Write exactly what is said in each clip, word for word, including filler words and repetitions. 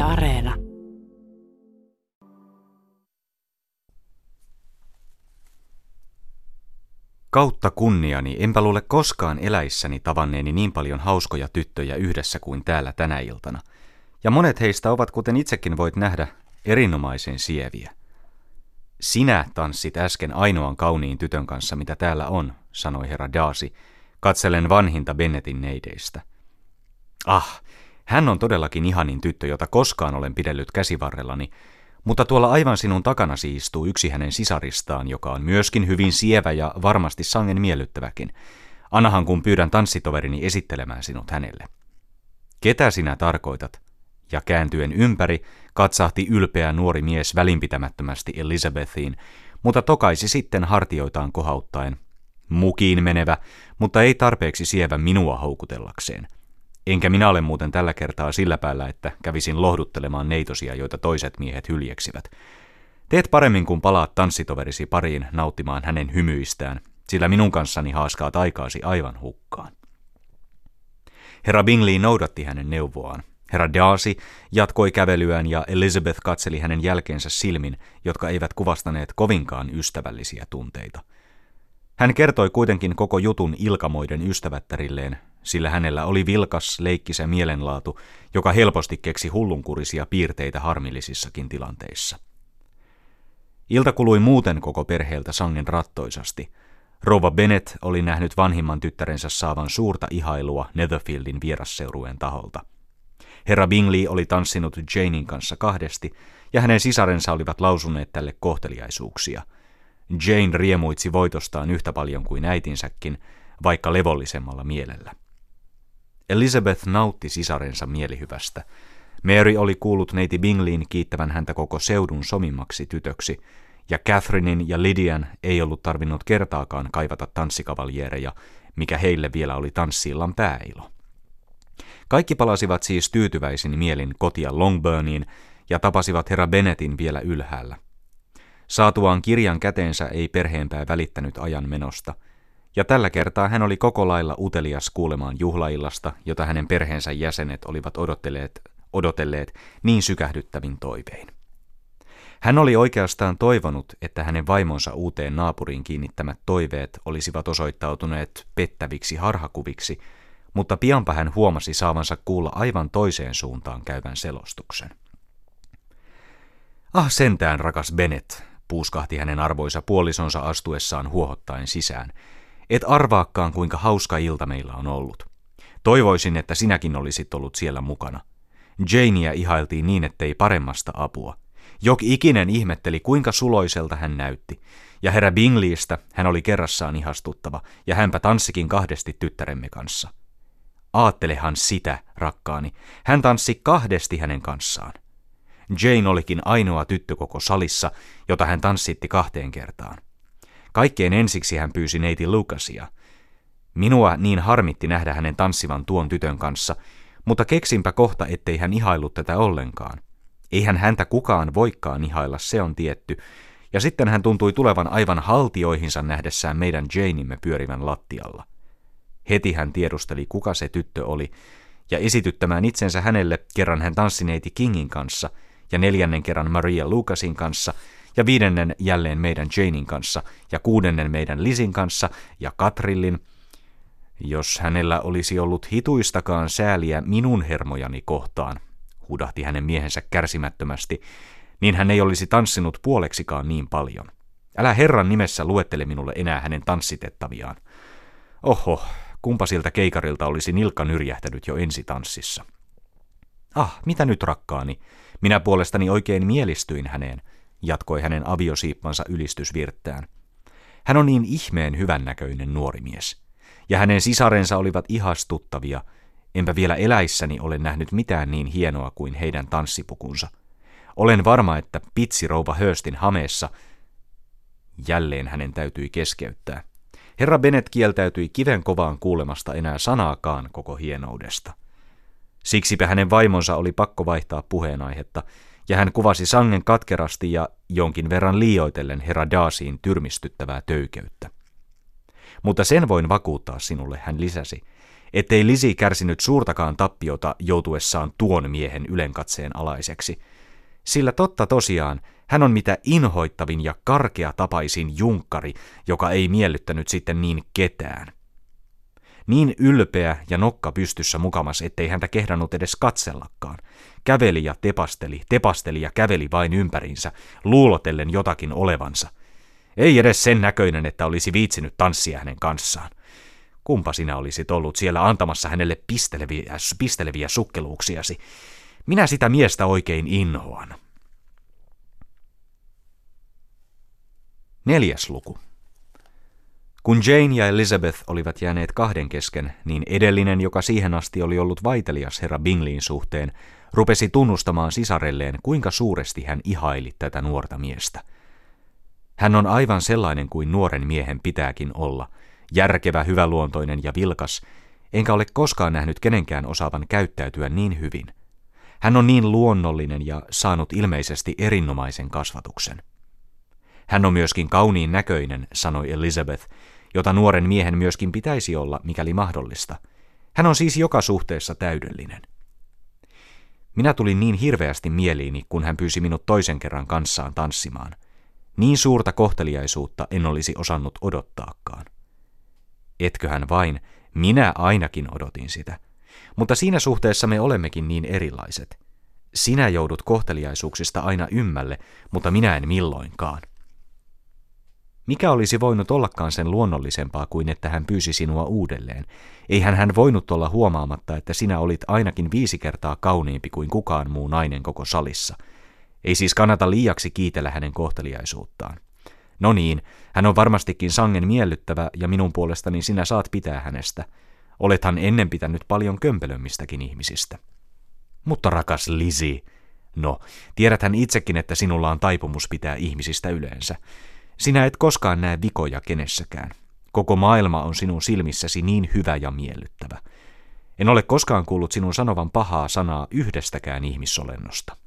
Areena. Kautta kunniani enpä luule koskaan eläissäni tavanneeni niin paljon hauskoja tyttöjä yhdessä kuin täällä tänä iltana. Ja monet heistä ovat, kuten itsekin voit nähdä, erinomaisen sieviä. Sinä tanssit äsken ainoan kauniin tytön kanssa, mitä täällä on, sanoi herra Darcy, katsellen vanhinta Bennetin neideistä. Ah, hän on todellakin ihanin tyttö, jota koskaan olen pidellyt käsivarrellani, mutta tuolla aivan sinun takanasi istuu yksi hänen sisaristaan, joka on myöskin hyvin sievä ja varmasti sangen miellyttäväkin. Annahan kun pyydän tanssitoverini esittelemään sinut hänelle. Ketä sinä tarkoitat? Ja kääntyen ympäri katsahti ylpeä nuori mies välinpitämättömästi Elizabethiin, mutta tokaisi sitten hartioitaan kohauttaen. Mukiin menevä, mutta ei tarpeeksi sievä minua houkutellakseen. Enkä minä ole muuten tällä kertaa sillä päällä, että kävisin lohduttelemaan neitosia, joita toiset miehet hyljeksivät. Teet paremmin, kun palaat tanssitoverisi pariin nauttimaan hänen hymyistään, sillä minun kanssani haaskaat aikaasi aivan hukkaan. Herra Bingley noudatti hänen neuvoaan. Herra Darcy jatkoi kävelyään ja Elizabeth katseli hänen jälkeensä silmin, jotka eivät kuvastaneet kovinkaan ystävällisiä tunteita. Hän kertoi kuitenkin koko jutun ilkamoiden ystävättärilleen, sillä hänellä oli vilkas, leikkisä mielenlaatu, joka helposti keksi hullunkurisia piirteitä harmillisissakin tilanteissa. Ilta kului muuten koko perheeltä sangen rattoisasti. Rouva Bennet oli nähnyt vanhimman tyttärensä saavan suurta ihailua Netherfieldin vierasseurueen taholta. Herra Bingley oli tanssinut Janein kanssa kahdesti, ja hänen sisarensa olivat lausuneet tälle kohteliaisuuksia. Jane riemuitsi voitostaan yhtä paljon kuin äitinsäkin, vaikka levollisemmalla mielellä. Elizabeth nautti sisarensa mielihyvästä. Mary oli kuullut neiti Bingleyn kiittävän häntä koko seudun somimmaksi tytöksi, ja Catherinein ja Lydian ei ollut tarvinnut kertaakaan kaivata tanssikavaljeereja, mikä heille vielä oli tanssiillan pääilo. Kaikki palasivat siis tyytyväisin mielin kotia Longbourniin ja tapasivat herra Bennetin vielä ylhäällä. Saatuaan kirjan käteensä ei perheenpää välittänyt ajan menosta, ja tällä kertaa hän oli koko lailla utelias kuulemaan juhlaillasta, jota hänen perheensä jäsenet olivat odotelleet, odotelleet niin sykähdyttävin toivein. Hän oli oikeastaan toivonut, että hänen vaimonsa uuteen naapuriin kiinnittämät toiveet olisivat osoittautuneet pettäviksi harhakuviksi, mutta pianpa hän huomasi saavansa kuulla aivan toiseen suuntaan käyvän selostuksen. Ah sentään, rakas Bennet, puuskahti hänen arvoisa puolisonsa astuessaan huohottaen sisään. Et arvaakaan, kuinka hauska ilta meillä on ollut. Toivoisin, että sinäkin olisit ollut siellä mukana. Janea ihailtiin niin, ettei paremmasta apua. Jok ikinen ihmetteli, kuinka suloiselta hän näytti, ja herra Bingleystä hän oli kerrassaan ihastuttava, ja hänpä tanssikin kahdesti tyttäremme kanssa. Aattelehan sitä, rakkaani, hän tanssi kahdesti hänen kanssaan. Jane olikin ainoa tyttö koko salissa, jota hän tanssitti kahteen kertaan. Kaikkein ensiksi hän pyysi neiti Lucasia. Minua niin harmitti nähdä hänen tanssivan tuon tytön kanssa, mutta keksinpä kohta, ettei hän ihaillut tätä ollenkaan. Eihän häntä kukaan voikaan ihailla, se on tietty, ja sitten hän tuntui tulevan aivan haltioihinsa nähdessään meidän Janeimme pyörivän lattialla. Heti hän tiedusteli, kuka se tyttö oli, ja esityttämään itsensä hänelle kerran hän tanssi neiti Kingin kanssa, ja neljännen kerran Maria Lucasin kanssa, ja viidennen jälleen meidän Janein kanssa, ja kuudennen meidän Lizin kanssa, ja Katrillin. Jos hänellä olisi ollut hituistakaan sääliä minun hermojani kohtaan, hudahti hänen miehensä kärsimättömästi, niin hän ei olisi tanssinut puoleksikaan niin paljon. Älä Herran nimessä luettele minulle enää hänen tanssitettaviaan. Oho, kumpa siltä keikarilta olisi nilkka nyrjähtänyt jo ensitanssissa. Ah, mitä nyt rakkaani? Minä puolestani oikein mielistyin häneen, jatkoi hänen aviosiippansa ylistysvirttään. Hän on niin ihmeen hyvännäköinen nuori mies, ja hänen sisarensa olivat ihastuttavia, enpä vielä eläissäni ole nähnyt mitään niin hienoa kuin heidän tanssipukunsa. Olen varma, että pitsirouva Hurstin hameessa. Jälleen hänen täytyi keskeyttää. Herra Bennet kieltäytyi kiven kovaan kuulemasta enää sanaakaan koko hienoudesta. Siksipä hänen vaimonsa oli pakko vaihtaa puheenaihetta, ja hän kuvasi sangen katkerasti ja jonkin verran liioitellen herra Darcyin tyrmistyttävää töykeyttä. Mutta sen voin vakuuttaa sinulle, hän lisäsi, ettei Lizzie kärsinyt suurtakaan tappiota joutuessaan tuon miehen ylenkatseen alaiseksi. Sillä totta tosiaan, hän on mitä inhoittavin ja karkeatapaisin junkkari, joka ei miellyttänyt sitten niin ketään. Niin ylpeä ja nokka pystyssä mukamas, ettei häntä kehdannut edes katsellakaan. Käveli ja tepasteli, tepasteli ja käveli vain ympäriinsä, luulotellen jotakin olevansa. Ei edes sen näköinen, että olisi viitsinyt tanssia hänen kanssaan. Kumpa sinä olisit ollut siellä antamassa hänelle pisteleviä, pisteleviä sukkeluuksiasi? Minä sitä miestä oikein inhoan. Neljäs luku. Kun Jane ja Elizabeth olivat jääneet kahden kesken, niin edellinen, joka siihen asti oli ollut vaitelias herra Bingleyn suhteen, rupesi tunnustamaan sisarelleen, kuinka suuresti hän ihaili tätä nuorta miestä. Hän on aivan sellainen kuin nuoren miehen pitääkin olla, järkevä, hyväluontoinen ja vilkas, enkä ole koskaan nähnyt kenenkään osaavan käyttäytyä niin hyvin. Hän on niin luonnollinen ja saanut ilmeisesti erinomaisen kasvatuksen. Hän on myöskin kauniin näköinen, sanoi Elizabeth, jota nuoren miehen myöskin pitäisi olla, mikäli mahdollista. Hän on siis joka suhteessa täydellinen. Minä tulin niin hirveästi mieliini, kun hän pyysi minut toisen kerran kanssaan tanssimaan. Niin suurta kohteliaisuutta en olisi osannut odottaakaan. Etköhän vain, minä ainakin odotin sitä. Mutta siinä suhteessa me olemmekin niin erilaiset. Sinä joudut kohteliaisuuksista aina ymmälle, mutta minä en milloinkaan. Mikä olisi voinut ollakaan sen luonnollisempaa kuin että hän pyysi sinua uudelleen? Eihän hän voinut olla huomaamatta, että sinä olit ainakin viisi kertaa kauniimpi kuin kukaan muu nainen koko salissa. Ei siis kannata liiaksi kiitellä hänen kohteliaisuuttaan. No niin, hän on varmastikin sangen miellyttävä ja minun puolestani sinä saat pitää hänestä. Olethan ennen pitänyt paljon kömpelömmistäkin ihmisistä. Mutta rakas Lizzie, no, tiedäthän itsekin, että sinulla on taipumus pitää ihmisistä yleensä. Sinä et koskaan näe vikoja kenessäkään. Koko maailma on sinun silmissäsi niin hyvä ja miellyttävä. En ole koskaan kuullut sinun sanovan pahaa sanaa yhdestäkään ihmissolennosta.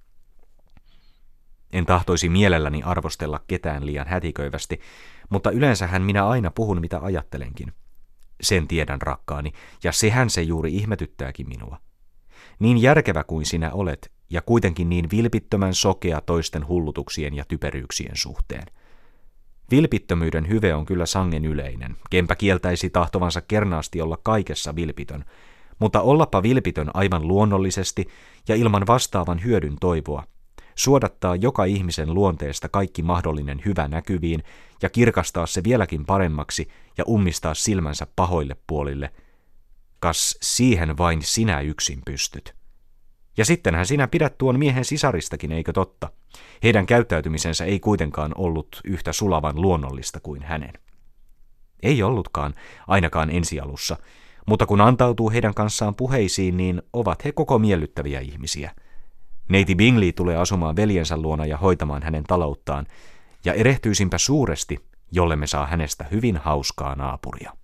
En tahtoisi mielelläni arvostella ketään liian hätiköivästi, mutta yleensähän minä aina puhun mitä ajattelenkin. Sen tiedän, rakkaani, ja sehän se juuri ihmetyttääkin minua. Niin järkevä kuin sinä olet, ja kuitenkin niin vilpittömän sokea toisten hullutuksien ja typeryyksien suhteen. Vilpittömyyden hyve on kyllä sangen yleinen. Kempä kieltäisi tahtovansa kernaasti olla kaikessa vilpitön, mutta ollapa vilpitön aivan luonnollisesti ja ilman vastaavan hyödyn toivoa, suodattaa joka ihmisen luonteesta kaikki mahdollinen hyvä näkyviin ja kirkastaa se vieläkin paremmaksi ja ummistaa silmänsä pahoille puolille. Kas siihen vain sinä yksin pystyt. Ja sittenhän sinä pidät tuon miehen sisaristakin, eikö totta? Heidän käyttäytymisensä ei kuitenkaan ollut yhtä sulavan luonnollista kuin hänen. Ei ollutkaan, ainakaan ensialussa, mutta kun antautuu heidän kanssaan puheisiin, niin ovat he koko miellyttäviä ihmisiä. Neiti Bingley tulee asumaan veljensä luona ja hoitamaan hänen talouttaan, ja erehtyisinpä suuresti, jollemme saa hänestä hyvin hauskaa naapuria.